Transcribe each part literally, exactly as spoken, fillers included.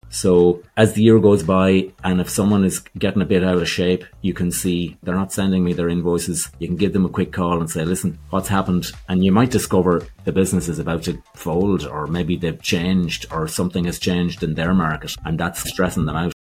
So as the year goes by, and if someone is getting a bit out of shape, you can see they're not sending me their invoices. You can give them a quick call and say, listen, what's happened? And you might discover the business is about to fold, or maybe they've changed, or something has changed in their market, and that's stressing them out.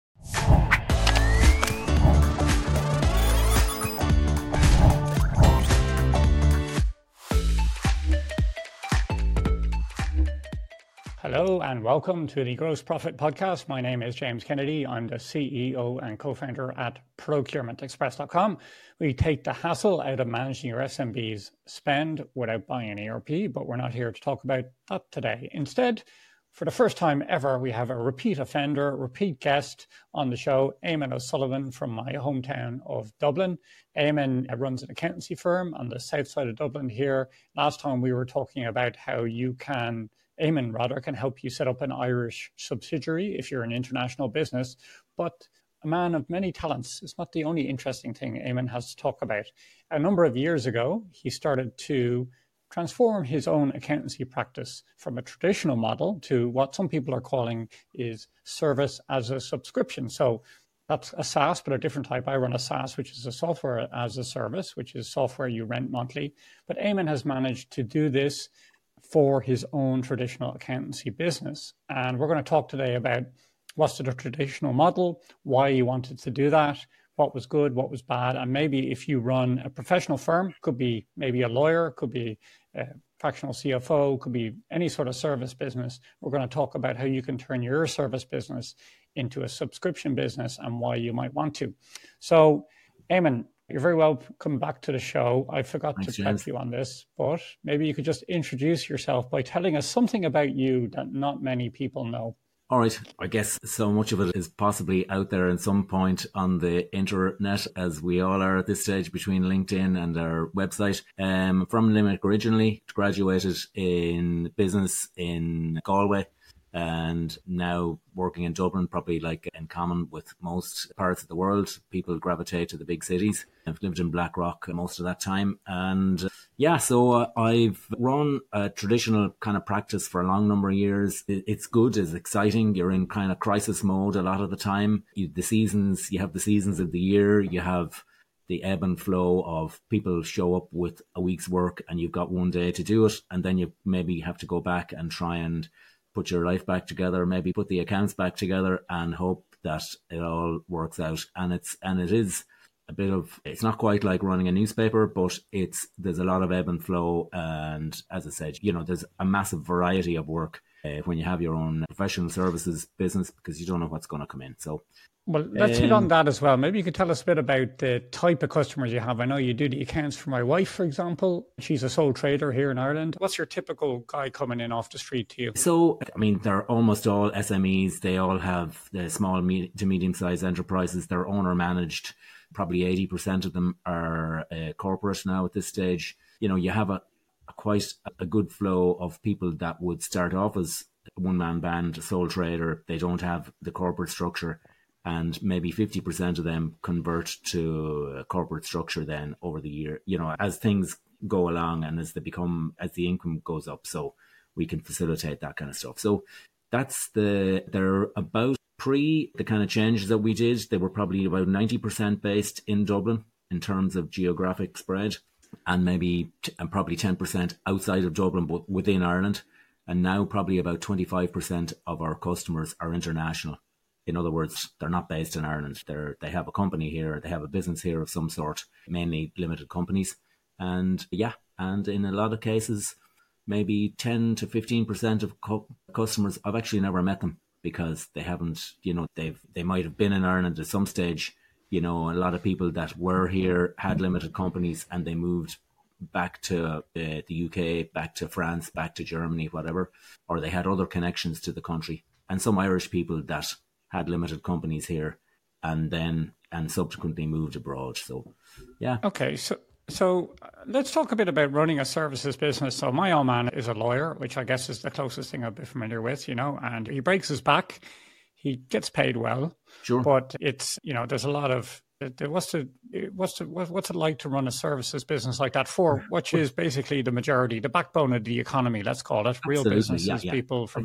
Hello and welcome to the Gross Profit Podcast. My name is James Kennedy. I'm the C E O and co-founder at procurement express dot com. We take the hassle out of managing your S M B's spend without buying an E R P, but we're not here to talk about that today. Instead, for the first time ever, we have a repeat offender, repeat guest on the show, Eamon O'Sullivan from my hometown of Dublin. Eamon runs an accountancy firm on the south side of Dublin here. Last time we were talking about how you can Eamon, rather, can help you set up an Irish subsidiary if you're an international business. But a man of many talents is not the only interesting thing Eamon has to talk about. A number of years ago, he started to transform his own accountancy practice from a traditional model to what some people are calling is service as a subscription. So that's a SaaS, but a different type. I run a SaaS, which is a software as a service, which is software you rent monthly. But Eamon has managed to do this for his own traditional accountancy business. And we're going to talk today about what's the traditional model, why he wanted to do that, what was good, what was bad, and maybe if you run a professional firm, could be maybe a lawyer, could be a fractional C F O, could be any sort of service business. We're going to talk about how you can turn your service business into a subscription business and why you might want to. So, Eamon, you're very welcome back to the show. I forgot Thanks, to prep James. you on this, but maybe you could just introduce yourself by telling us something about you that not many people know. All right. I guess so much of it is possibly out there at some point on the internet, as we all are at this stage between LinkedIn and our website. Um, from Limerick originally, graduated in business in Galway, and now working in Dublin, probably like in common with most parts of the world. People gravitate to the big cities. I've lived in Blackrock most of that time. And uh, yeah, so uh, I've run a traditional kind of practice for a long number of years. It, it's good, it's exciting. You're in kind of crisis mode a lot of the time. You, the seasons, you have the seasons of the year. You have the ebb and flow of people show up with a week's work and you've got one day to do it. And then you maybe have to go back and try and put your life back together, maybe put the accounts back together and hope that it all works out. And it's and it is a bit of, it's not quite like running a newspaper, but it's there's a lot of ebb and flow. And as I said, you know, there's a massive variety of work uh, when you have your own professional services business, because you don't know what's going to come in. So Well, let's hit on that as well. Maybe you could tell us a bit about the type of customers you have. I know you do the accounts for my wife, for example. She's a sole trader here in Ireland. What's your typical guy coming in off the street to you? So, I mean, they're almost all S M Es. They all have the small to medium-sized enterprises. They're owner-managed. Probably eighty percent of them are uh, corporate now at this stage. You know, you have a, a quite a good flow of people that would start off as a one-man band, a sole trader. They don't have the corporate structure. And maybe fifty percent of them convert to a corporate structure then over the year, you know, as things go along and as they become, as the income goes up. So we can facilitate that kind of stuff. So that's the, they're about pre the kind of changes that we did. They were probably about ninety percent based in Dublin in terms of geographic spread, and maybe t- and probably ten percent outside of Dublin, but within Ireland. And now probably about twenty-five percent of our customers are international. In other words, they're not based in Ireland. They're, they have a company here. They have a business here of some sort, mainly limited companies. And yeah, and in a lot of cases, maybe ten to fifteen percent of co- customers, I've actually never met them because they haven't, you know, they've, they might have been in Ireland at some stage. You know, a lot of people that were here had limited companies and they moved back to uh, the U K, back to France, back to Germany, whatever, or they had other connections to the country. And some Irish people that had limited companies here and then and subsequently moved abroad. So yeah. Okay, so so let's talk a bit about running a services business. So my old man is a lawyer, which I guess is the closest thing I'll be familiar with, you know, and he breaks his back. He gets paid well. Sure. But it's, you know, there's a lot of what's the what's the what's it like to run a services business like that for which is basically the majority, the backbone of the economy, let's call it. Real Absolutely. businesses, yeah, yeah. people from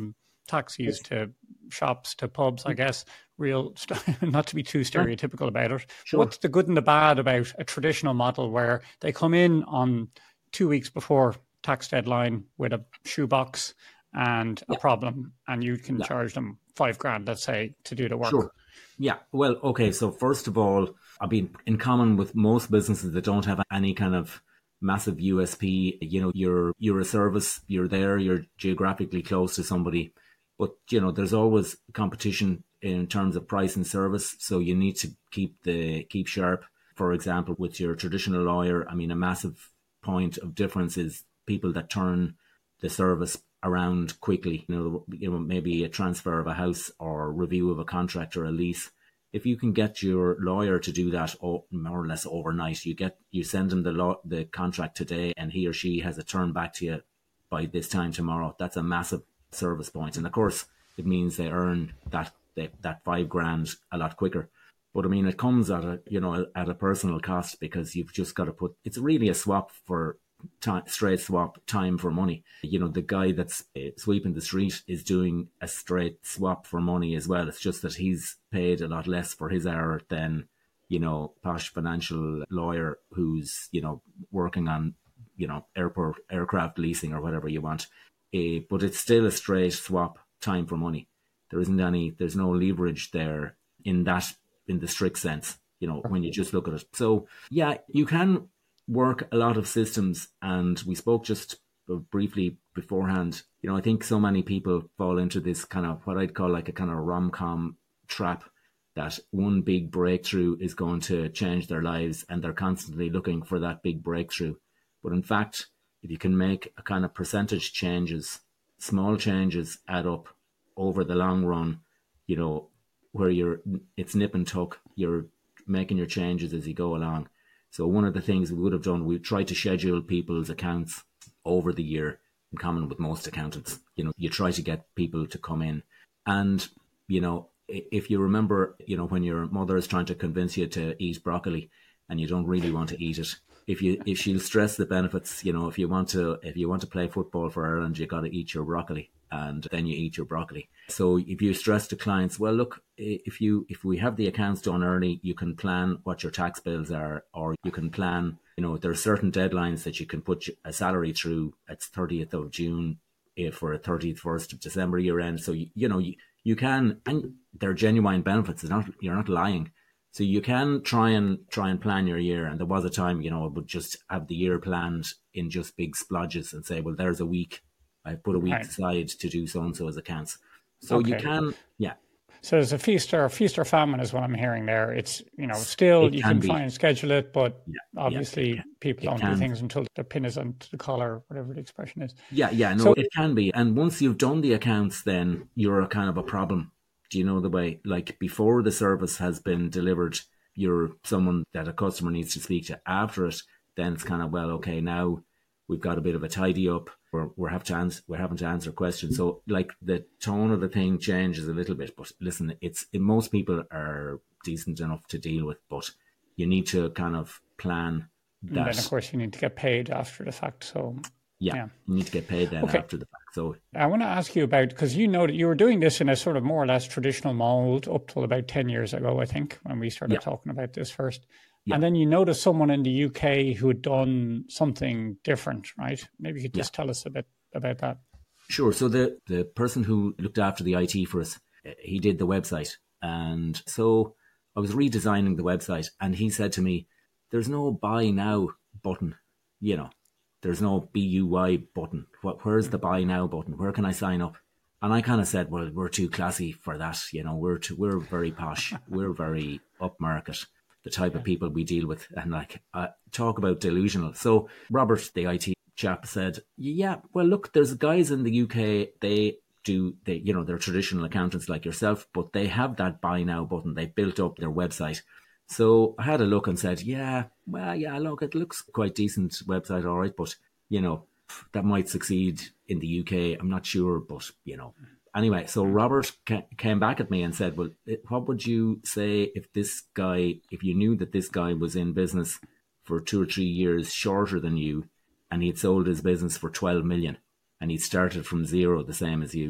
taxis to shops to pubs, I guess, real, not to be too stereotypical about it. Sure. What's the good and the bad about a traditional model where they come in on two weeks before tax deadline with a shoebox and a yeah. problem, and you can yeah. charge them five grand, let's say, to do the work? Sure. Yeah. Well, okay. So first of all, I mean, in common with most businesses that don't have any kind of massive U S P, you know, you're you're a service, you're there, you're geographically close to somebody, but you know, there's always competition in terms of price and service, so you need to keep the keep sharp. For example, with your traditional lawyer, I mean, a massive point of difference is people that turn the service around quickly. You know, you know, maybe a transfer of a house or review of a contract or a lease. If you can get your lawyer to do that more or less overnight, you get you send him the law, the contract today, and he or she has a turn back to you by this time tomorrow. That's a massive service point, and of course, it means they earn that they, that five grand a lot quicker. But I mean, it comes at a you know at a personal cost, because you've just got to put. It's really a swap for time, straight swap, time for money. You know, the guy that's uh, sweeping the street is doing a straight swap for money as well. It's just that he's paid a lot less for his hour than, you know, posh financial lawyer who's, you know, working on, you know, airport aircraft leasing or whatever you want. Uh, but it's still a straight swap, time for money. There isn't any, there's no leverage there in that, in the strict sense, you know, when you just look at it. So yeah, you can work a lot of systems, and we spoke just briefly beforehand. You know, I think so many people fall into this kind of what I'd call like a kind of rom-com trap, that one big breakthrough is going to change their lives, and they're constantly looking for that big breakthrough. But in fact, if you can make a kind of percentage changes, small changes add up over the long run, you know, where you're, it's nip and tuck, you're making your changes as you go along. So one of the things we would have done, we tried to schedule people's accounts over the year, in common with most accountants. You know, you try to get people to come in. And, you know, if you remember, you know, when your mother is trying to convince you to eat broccoli and you don't really want to eat it, if you if she'll stress the benefits, you know, if you want to if you want to play football for Ireland, you got to eat your broccoli, and then you eat your broccoli. So if you stress to clients, well, look, if you if we have the accounts done early, you can plan what your tax bills are, or you can plan, you know, there are certain deadlines that you can put a salary through. It's thirtieth of June for a thirty-first of December year end. So, you, you know, you, you can, and they're genuine benefits. It's not, you're not lying. So you can try and try and plan your year. And there was a time, you know, I would just have the year planned in just big splodges and say, well, there's a week. I put a week right aside to do so-and-so's accounts. So okay. you can, yeah. So there's a feast or feast or famine is what I'm hearing there. It's, you know, still it you can, can try and schedule it, but yeah, obviously yeah, people don't can. do things until the pin is on the collar, whatever the expression is. Yeah, yeah, no, so, it can be. And once you've done the accounts, then you're a kind of a problem. Do you know the way, like before the service has been delivered, you're someone that a customer needs to speak to. After it, then it's kind of, well, okay, now we've got a bit of a tidy up. We're, we're, have to answer, we're having to answer questions. So like the tone of the thing changes a little bit. But listen, it's most people are decent enough to deal with, but you need to kind of plan that. And then, of course, you need to get paid after the fact. So Yeah, yeah, you need to get paid then okay. after the fact. So I want to ask you about, because you know that you were doing this in a sort of more or less traditional mold up till about ten years ago, I think, when we started yeah. talking about this first. Yeah. And then you noticed someone in the U K who had done something different, right? Maybe you could just yeah. tell us a bit about that. Sure. So the, the person who looked after the I T for us, he did the website. And so I was redesigning the website, and he said to me, there's no buy now button, you know. There's no B U Y button. What, where's the buy now button? Where can I sign up? And I kind of said, well, we're too classy for that. You know, we're too, we're very posh. We're very upmarket, the type of people we deal with. And like, uh, talk about delusional. So Robert, the I T chap, said, yeah, well, look, there's guys in the U K, they do, they, you know, they're traditional accountants like yourself, but they have that buy now button. They built up their website. So I had a look and said, yeah, well, yeah, look, it looks quite decent website, all right, but, you know, that might succeed in the U K. I'm not sure, but, you know. Anyway, so Robert ca- came back at me and said, well, what would you say if this guy, if you knew that this guy was in business for two or three years shorter than you, and he'd sold his business for twelve million, and he'd started from zero, the same as you,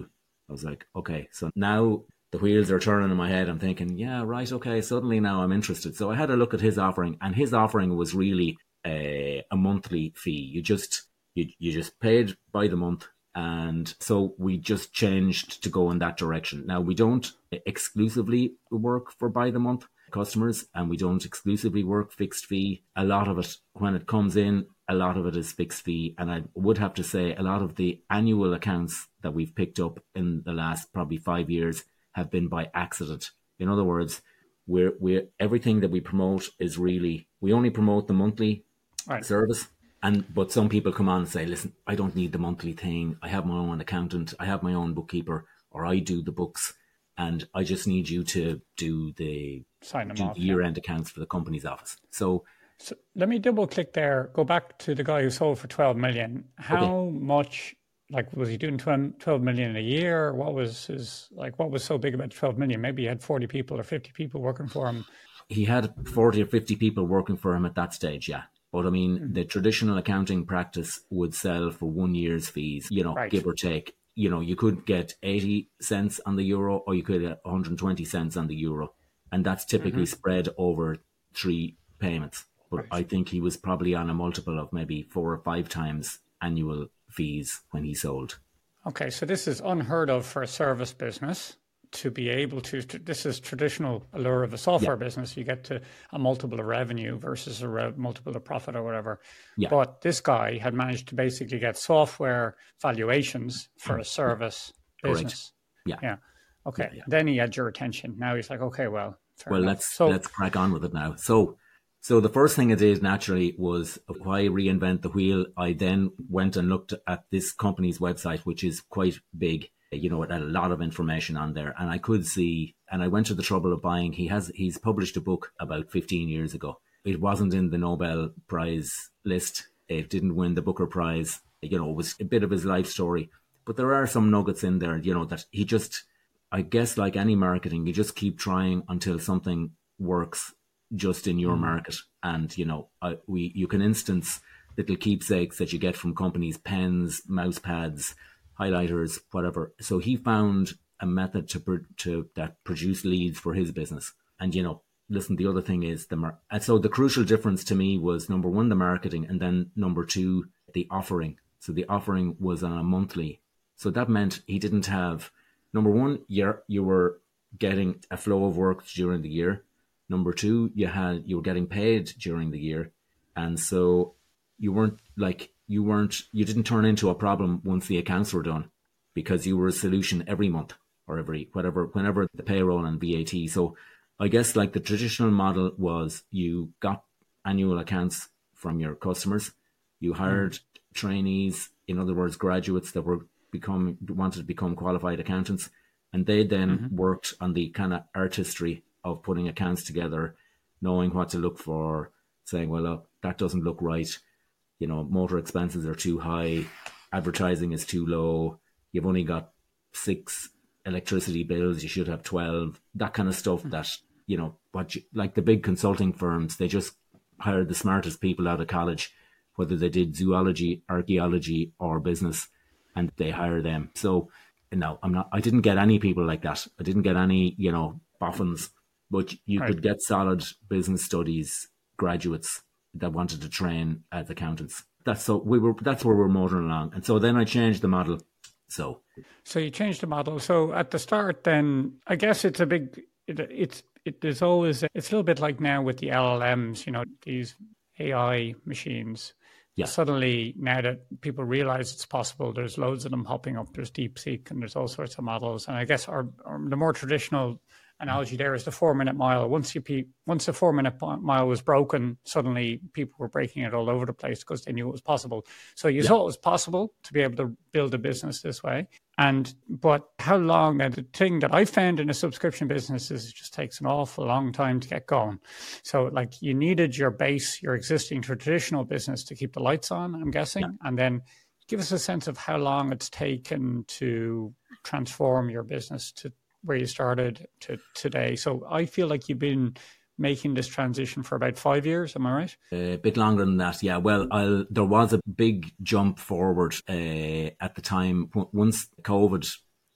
I was like, okay, so now the wheels are turning in my head. I'm thinking, yeah, right, okay, suddenly now I'm interested. So I had a look at his offering, and his offering was really a, a monthly fee. You just you, you just paid by the month. And so we just changed to go in that direction. Now, we don't exclusively work for by the month customers, and we don't exclusively work fixed fee. A lot of it, when it comes in, a lot of it is fixed fee. And I would have to say a lot of the annual accounts that we've picked up in the last probably five years have been by accident. In other words, we're, we're everything that we promote is really, we only promote the monthly right. service. And but some people come on and say, listen, I don't need the monthly thing. I have my own accountant. I have my own bookkeeper, or I do the books. And I just need you to do the, Sign them do off, the year-end yeah. accounts for the company's office. So, so let me double click there. Go back to the guy who sold for twelve million. How okay. much, like, was he doing twelve million a year? What was his, like, what was so big about twelve million? Maybe he had forty people or fifty people working for him. He had forty or fifty people working for him at that stage, yeah. But I mean, mm-hmm. the traditional accounting practice would sell for one year's fees, you know, right. give or take. You know, you could get eighty cents on the euro, or you could get one hundred twenty cents on the euro. And that's typically mm-hmm. spread over three payments. But right. I think he was probably on a multiple of maybe four or five times annual fees when he sold. Okay, so this is unheard of for a service business. To be able to, this is traditional allure of a software yeah. business. You get to a multiple of revenue versus a re- multiple of profit or whatever. Yeah. But this guy had managed to basically get software valuations for a service yeah. business. Yeah. Yeah. Okay. Yeah, yeah. Then he had your attention. Now he's like, okay, well, fair well, enough. let's so, let's crack on with it now. So, so the first thing I did naturally was, why reinvent the wheel? I then went and looked at this company's website, which is quite big. You know, it had a lot of information on there, and I could see, and I went to the trouble of buying. He has, he's published a book about fifteen years ago. It wasn't in the Nobel Prize list. It didn't win the Booker Prize. You know, it was a bit of his life story, but there are some nuggets in there, you know, that he just, I guess like any marketing, you just keep trying until something works just in your mm. market. And, you know, I, we, you can instance little keepsakes that you get from companies, pens, mouse pads, highlighters, whatever. So he found a method to to that produce leads for his business. And, you know, listen, the other thing is the mar- and so the crucial difference to me was, number one, the marketing, and then number two, the offering. So the offering was on a monthly. So that meant he didn't have, number one, you're, you were getting a flow of work during the year. Number two, you had you were getting paid during the year. And so you weren't like, you weren't, you didn't turn into a problem once the accounts were done, because you were a solution every month or every, whatever, whenever the payroll and V A T. So I guess like the traditional model was, you got annual accounts from your customers. You hired mm. trainees, in other words, graduates that were become, wanted to become qualified accountants. And they then mm-hmm. worked on the kind of artistry of putting accounts together, knowing what to look for, saying, well, look, that doesn't look right. You know, motor expenses are too high, advertising is too low, you've only got six electricity bills, you should have twelve, that kind of stuff that, you know, what you, like the big consulting firms, they just hired the smartest people out of college, whether they did zoology, archaeology, or business, and they hire them. So, no, I'm not, I didn't get any people like that. I didn't get any, you know, boffins, but you right. could get solid business studies graduates that wanted to train as accountants. That's so we were. That's where we're motoring along. And so then I changed the model. So, so you changed the model. So at the start, then I guess it's a big. It, it's it. There's always. It's a little bit like now with the L L Ms. You know, these A I machines. Yeah. Suddenly, now that people realize it's possible, there's loads of them popping up. There's DeepSeek and there's all sorts of models. And I guess our, our the more traditional analogy there is the four-minute mile. Once you pe- once the four-minute mile was broken, suddenly people were breaking it all over the place because they knew it was possible. So you yeah. saw it was possible to be able to build a business this way. And but how long? Now, the thing that I found in a subscription business is it just takes an awful long time to get going. So like you needed your base, your existing traditional business to keep the lights on, I'm guessing. Yeah. And then give us a sense of how long it's taken to transform your business to where you started to today. So I feel like you've been making this transition for about five years. Am I right? A bit longer than that, yeah. Well, I'll, there was a big jump forward uh, at the time. Once COVID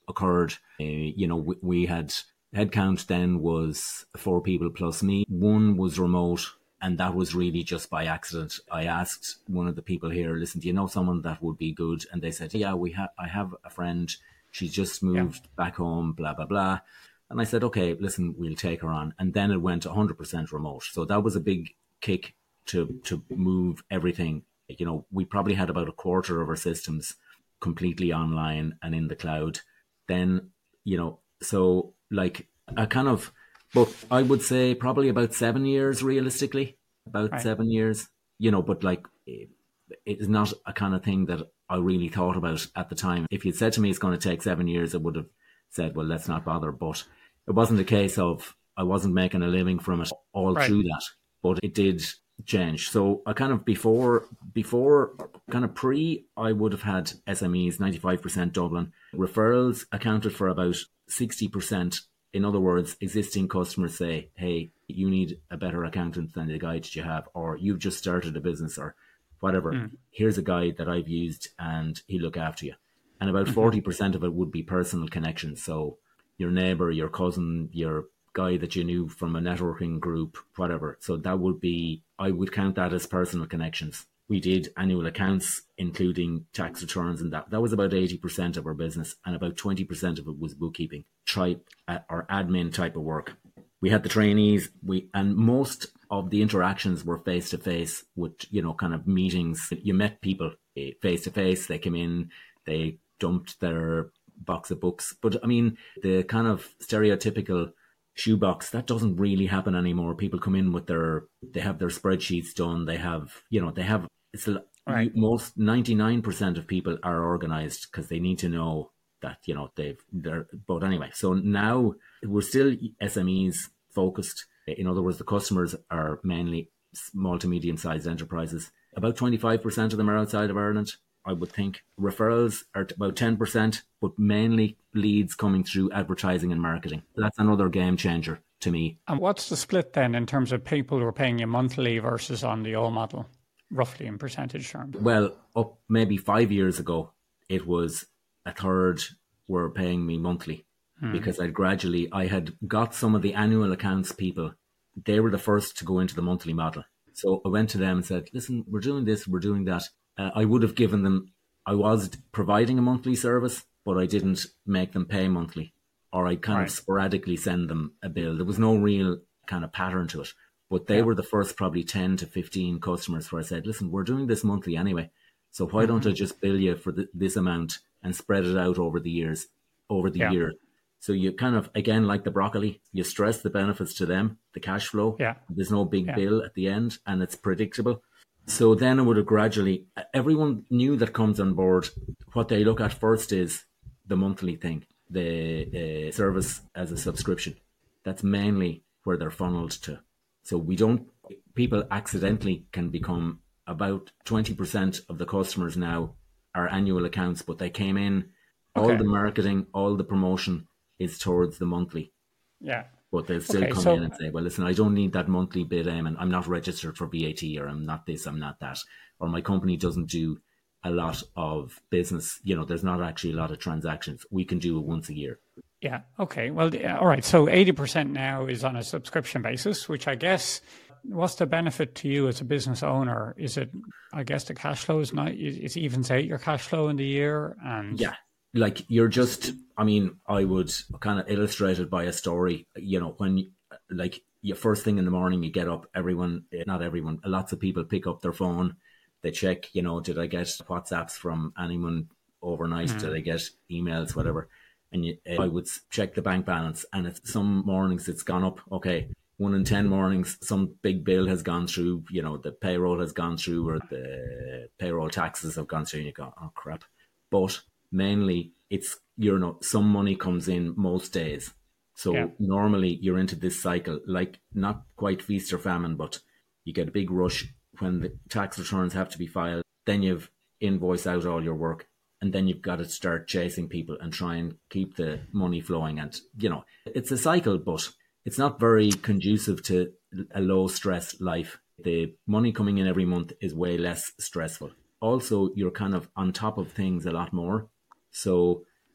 occurred. Uh, you know, we, we had headcount then was four people plus me. One was remote, and that was really just by accident. I asked one of the people here, listen, do you know someone that would be good? And they said, yeah, we have. I have a friend. She's just moved yeah. back home, blah, blah, blah. And I said, okay, listen, we'll take her on. And then it went one hundred percent remote. So that was a big kick to to move everything. You know, we probably had about a quarter of our systems completely online and in the cloud. Then, you know, so like a kind of, but I would say probably about seven years realistically, about right. seven years, you know, but like it, it is not a kind of thing that I really thought about at the time. If you'd said to me it's going to take seven years, I would have said, well, let's not bother. But it wasn't a case of I wasn't making a living from it all right. through that, but it did change. So I kind of before, before kind of pre, I would have had S M Es, ninety-five percent Dublin. Referrals accounted for about sixty percent. In other words, existing customers say, hey, you need a better accountant than the guy that you have, or you've just started a business or whatever. Mm. Here's a guy that I've used and he'll look after you. And about mm-hmm. forty percent of it would be personal connections. So your neighbor, your cousin, your guy that you knew from a networking group, whatever. So that would be, I would count that as personal connections. We did annual accounts, including tax returns, and that. That was about eighty percent of our business, and about twenty percent of it was bookkeeping, type or admin type of work. We had the trainees, we and most of the interactions were face to face with, you know, kind of meetings. You met people face to face. They came in, they dumped their box of books. But I mean, the kind of stereotypical shoebox, that doesn't really happen anymore. People come in with their, they have their spreadsheets done. They have, you know, they have, it's a, right. most ninety-nine percent of people are organized because they need to know that, you know, they've, they're, but anyway, so now we're still S M Es focused. In other words, the customers are mainly small to medium sized enterprises. About twenty-five percent of them are outside of Ireland, I would think. Referrals are about ten percent, but mainly leads coming through advertising and marketing. That's another game changer to me. And what's the split then in terms of people who are paying you monthly versus on the old model, roughly in percentage terms? Well, up maybe five years ago, it was a third were paying me monthly hmm. because I'd gradually, I had got some of the annual accounts people. They were the first to go into the monthly model. So I went to them and said, listen, we're doing this, we're doing that. Uh, I would have given them, I was providing a monthly service, but I didn't make them pay monthly, or I kind right. of sporadically send them a bill. There was no real kind of pattern to it, but they yeah. were the first probably ten to fifteen customers where I said, listen, we're doing this monthly anyway. So why mm-hmm. don't I just bill you for the, this amount and spread it out over the years, over the yeah. year? So you kind of, again, like the broccoli, you stress the benefits to them, the cash flow. Yeah. There's no big yeah. bill at the end and it's predictable. So then it would have gradually, everyone new that comes on board, what they look at first is the monthly thing, the uh, service as a subscription. That's mainly where they're funneled to. So we don't, people accidentally can become about twenty percent of the customers now are annual accounts, but they came in, all okay. the marketing, all the promotion is towards the monthly. Yeah. But they'll still okay, come so, in and say, well, listen, I don't need that monthly bid, um, and I'm not registered for V A T, or I'm not this, I'm not that, or my company doesn't do a lot of business. You know, there's not actually a lot of transactions. We can do it once a year. Yeah. Okay. Well, yeah, all right. So eighty percent now is on a subscription basis, which I guess, what's the benefit to you as a business owner? Is it, I guess the cash flow is not, it evens out your cash flow in the year? And yeah. Like you're just, I mean, I would kind of illustrate it by a story, you know, when like your first thing in the morning, you get up, everyone, not everyone, lots of people pick up their phone. They check, you know, did I get WhatsApps from anyone overnight? Mm. Did I get emails, whatever? And you, I would check the bank balance, and it's some mornings it's gone up. Okay. One in ten mornings, some big bill has gone through, you know, the payroll has gone through, or the payroll taxes have gone through, and you go, oh crap. But mainly it's, you know, some money comes in most days. So yeah. normally you're into this cycle, like not quite feast or famine, but you get a big rush when the tax returns have to be filed. Then you've invoiced out all your work, and then you've got to start chasing people and try and keep the money flowing. And, you know, it's a cycle, but it's not very conducive to a low stress life. The money coming in every month is way less stressful. Also, you're kind of on top of things a lot more. So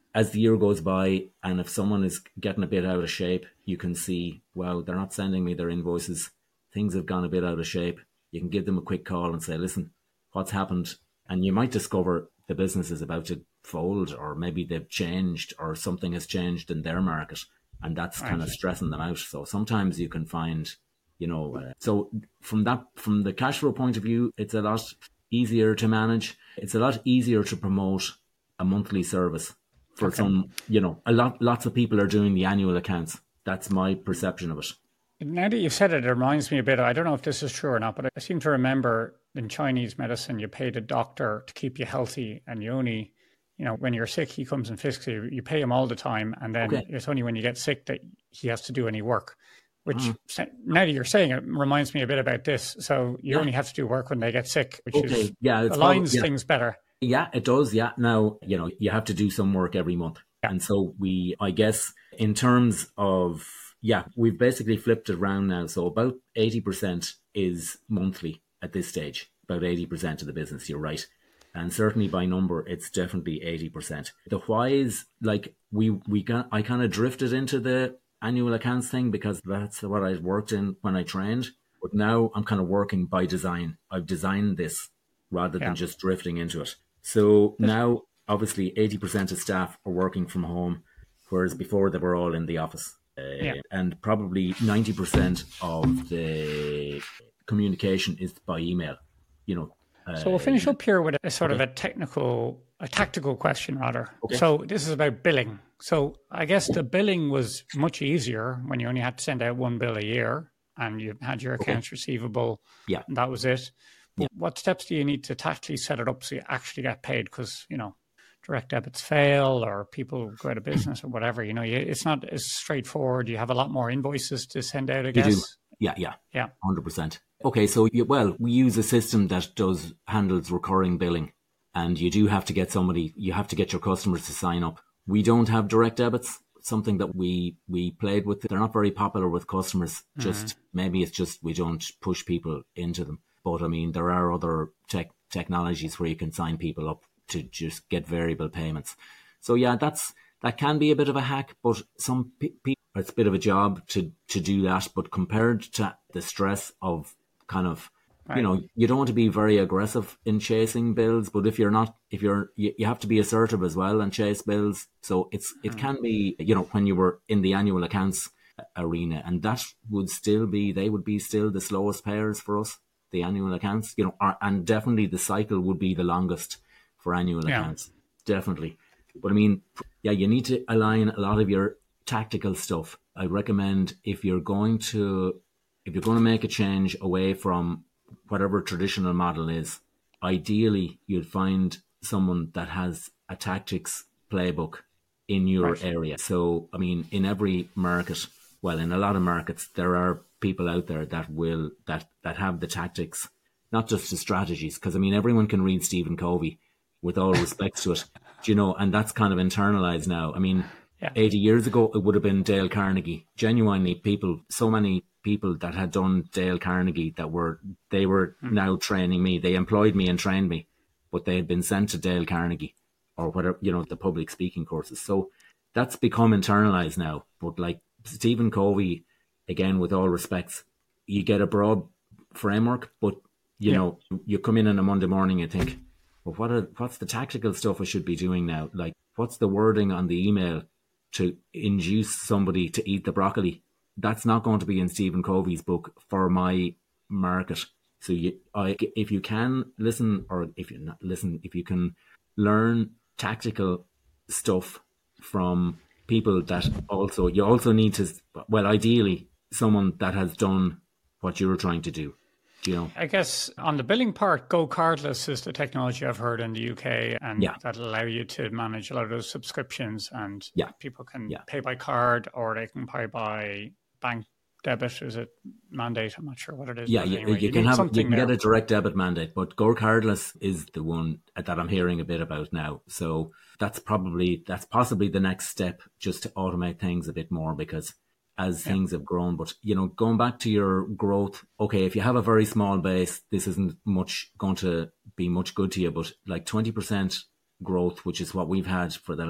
as the year goes by, and if someone is getting a bit out of shape, you can see, well, they're not sending me their invoices. Things have gone a bit out of shape. You can give them a quick call and say, listen, what's happened? And you might discover the business is about to fold, or maybe they've changed, or something has changed in their market, and that's kind of stressing them out. So sometimes you can find, you know, uh, so from that, from the cash flow point of view, it's a lot easier to manage. It's a lot easier to promote a monthly service for okay. some, you know, a lot, lots of people are doing the annual accounts. That's my perception of it. Now that you've said it, it reminds me a bit, I don't know if this is true or not, but I seem to remember in Chinese medicine, you paid a doctor to keep you healthy, and you only, you know, when you're sick, he comes and fixes you. You pay him all the time, and then okay. it's only when you get sick that he has to do any work, which mm. now that you're saying it reminds me a bit about this. So you yeah. only have to do work when they get sick, which okay. is yeah, aligns probably, yeah. things better. Yeah, it does. Yeah. Now, you know, you have to do some work every month. Yeah. And so we, I guess, in terms of, yeah, we've basically flipped it around now. So about eighty percent is monthly at this stage, about eighty percent of the business, you're right. And certainly by number, it's definitely eighty percent. The whys, like we, we got, I kind of drifted into the annual accounts thing because that's what I worked in when I trained. But now I'm kind of working by design. I've designed this rather than yeah. just drifting into it. So now, obviously, eighty percent of staff are working from home, whereas before they were all in the office. Uh, yeah. And probably ninety percent of the communication is by email, you know. Uh, so we'll finish up here with a sort okay. of a technical, a tactical question rather. Okay. So this is about billing. So I guess the billing was much easier when you only had to send out one bill a year and you had your accounts okay. receivable. Yeah. And that was it. But yeah. what steps do you need to tactically set it up so you actually get paid? Because, you know, direct debits fail or people go out of business or whatever, you know, it's not as straightforward. You have a lot more invoices to send out, I guess. You do. Yeah, yeah. Yeah. one hundred percent. Okay, so, you, well, we use a system that does handles recurring billing, and you do have to get somebody, you have to get your customers to sign up. We don't have direct debits, something that we, we played with. They're not very popular with customers. Just mm-hmm. maybe it's just we don't push people into them. But I mean, there are other tech technologies where you can sign people up to just get variable payments. So yeah, that's that can be a bit of a hack, but some people, it's a bit of a job to, to do that. But compared to the stress of kind of, right. you know, you don't want to be very aggressive in chasing bills, but if you're not, if you're, you, you have to be assertive as well and chase bills. So it's, it mm. can be, you know, when you were in the annual accounts arena, and that would still be, they would be still the slowest payers for us, the annual accounts, you know, are, and definitely the cycle would be the longest for annual yeah. accounts, definitely. But I mean, yeah, you need to align a lot of your tactical stuff. I recommend if you're going to, if you're going to make a change away from whatever traditional model is, ideally you'd find someone that has a tactics playbook in your right. area. So, I mean, in every market, well, in a lot of markets, there are people out there that will, that, that have the tactics, not just the strategies. Because, I mean, everyone can read Stephen Covey, with all respect to it, you know, and that's kind of internalized now. I mean, yeah. eighty years ago, it would have been Dale Carnegie. Genuinely, people, so many people that had done Dale Carnegie that were, they were mm. now training me. They employed me and trained me, but they had been sent to Dale Carnegie or whatever, you know, the public speaking courses. So that's become internalized now. But like Stephen Covey, again, with all respects, you get a broad framework, but, you yeah. know, you come in on a Monday morning and think, well, what are, what's the tactical stuff I should be doing now? Like, what's the wording on the email to induce somebody to eat the broccoli? That's not going to be in Stephen Covey's book for my market. So you, I, if you can listen, or if you not listen, if you can learn tactical stuff from people that also, you also need to, well, ideally, someone that has done what you're trying to do. You know, I guess on the billing part, Go Cardless is the technology I've heard in the U K, and yeah. that'll allow you to manage a lot of those subscriptions, and yeah. people can yeah. pay by card or they can pay by bank debit. Is it mandate? I'm not sure what it is. Yeah, you, anyway, you, you can have you can there. get a direct debit mandate, but Go Cardless is the one that I'm hearing a bit about now. So that's probably that's possibly the next step, just to automate things a bit more, because as yeah. things have grown. But, you know, going back to your growth, okay, if you have a very small base, this isn't much going to be much good to you, but like twenty percent growth, which is what we've had for the last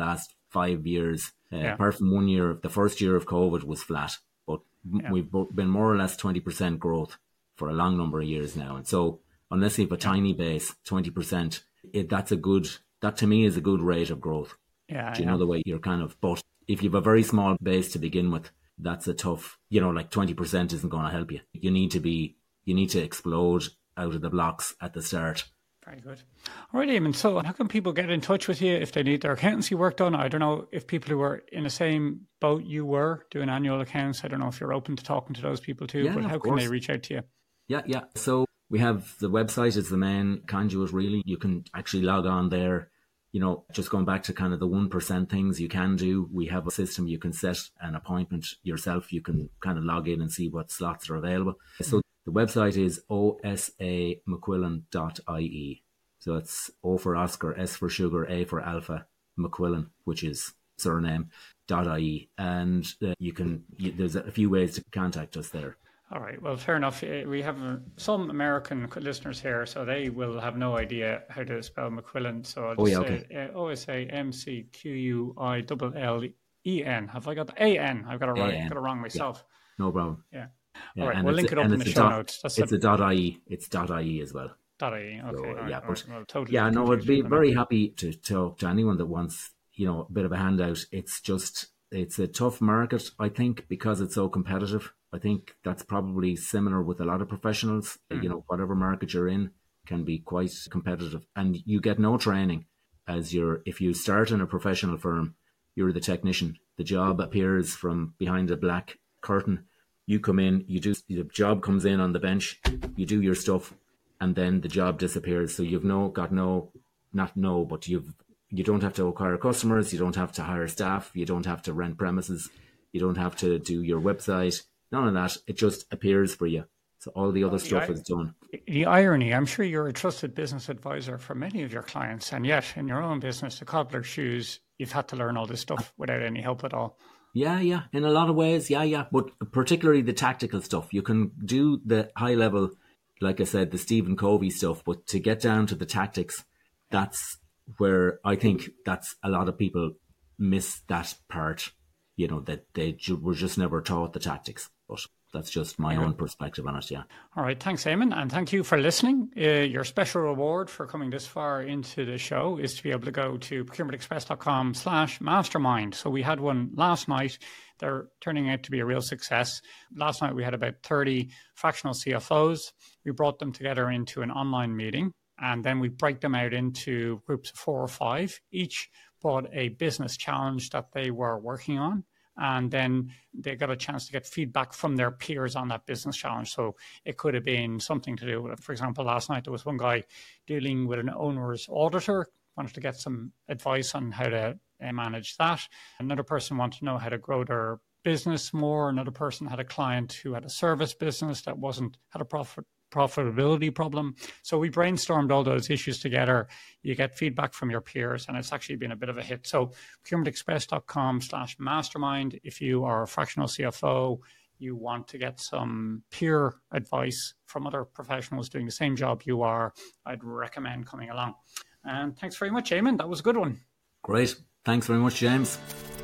five years. Uh, yeah. Apart from one year, the first year of COVID was flat, but Yeah. we've been more or less twenty percent growth for a long number of years now. And so unless you have a tiny base, twenty percent, it, that's a good, that to me is a good rate of growth. Yeah, Do you yeah. know the way you're kind of, but if you have a very small base to begin with, that's a tough, you know, like twenty percent isn't going to help you. You need to be, you need to explode out of the blocks at the start. Very good. All right, Eamon. So how can people get in touch with you if they need their accountancy work done? I don't know if people who are in the same boat you were doing annual accounts, I don't know if you're open to talking to those people too, Yeah, but of how can course. they reach out to you? Yeah, yeah. So we have the website is the main conduit, really. You can actually log on there. You know, just going back to kind of the one percent things you can do, we have a system you can set an appointment yourself. You can kind of log in and see what slots are available. So the website is o s a mcquillan dot i e. So it's O for Oscar, S for Sugar, A for Alpha, McQuillan, which is surname, .ie. And uh, you can, you, there's a few ways to contact us there. All right. Well, fair enough. We have some American listeners here, so they will have no idea how to spell McQuillan. So I'll just Oh, yeah, say okay. O S A M C Q U I L L E N. Have I got the A N? I've got it right. A N. Got it wrong myself. Yeah, no problem. Yeah. Yeah, All right. and We'll it's link a- it up and in the it's a show dot- notes. That's It's a, a .ie. It's .ie as well. dot .ie. Okay. So, all right, yeah, all but right. Well, totally yeah, no, I'd confuse be people now. very happy to talk to anyone that wants, you know, a bit of a handout. It's just, it's a tough market, I think, because it's so competitive. I think that's probably similar with a lot of professionals. Mm. You know, whatever market you're in can be quite competitive, and you get no training as you're, if you start in a professional firm, you're the technician. The job appears from behind a black curtain. You come in, you do, the job comes in on the bench, you do your stuff, and then the job disappears. So you've no, got no, not no, but you've, you don't have to acquire customers, you don't have to hire staff, you don't have to rent premises, you don't have to do your website, none of that. It just appears for you. So all the other Well, stuff yeah. is done. The irony, I'm sure you're a trusted business advisor for many of your clients, and yet in your own business, the cobbler's shoes, you've had to learn all this stuff without any help at all. Yeah, yeah, in a lot of ways, yeah, yeah. But particularly the tactical stuff. You can do the high level, like I said, the Stephen Covey stuff, but to get down to the tactics, that's where I think that's a lot of people miss that part, you know, that they ju- were just never taught the tactics. But that's just my own perspective on it, yeah. All right. Thanks, Eamon. And thank you for listening. Uh, your special reward for coming this far into the show is to be able to go to procurementexpress.com slash mastermind. So we had one last night. They're turning out to be a real success. Last night we had about thirty fractional C F Os. We brought them together into an online meeting, and then we break them out into groups of four or five. Each brought a business challenge that they were working on. And then they got a chance to get feedback from their peers on that business challenge. So it could have been something to do with, for example, last night there was one guy dealing with an owner's auditor, wanted to get some advice on how to uh, manage that. Another person wanted to know how to grow their business more. Another person had a client who had a service business that wasn't had a profit profitability problem. So we brainstormed all those issues together. You get feedback from your peers, and it's actually been a bit of a hit. So procurementexpress.com slash mastermind. If you are a fractional C F O, you want to get some peer advice from other professionals doing the same job you are, I'd recommend coming along. And thanks very much, Eamon. That was a good one. Great. Thanks very much, James.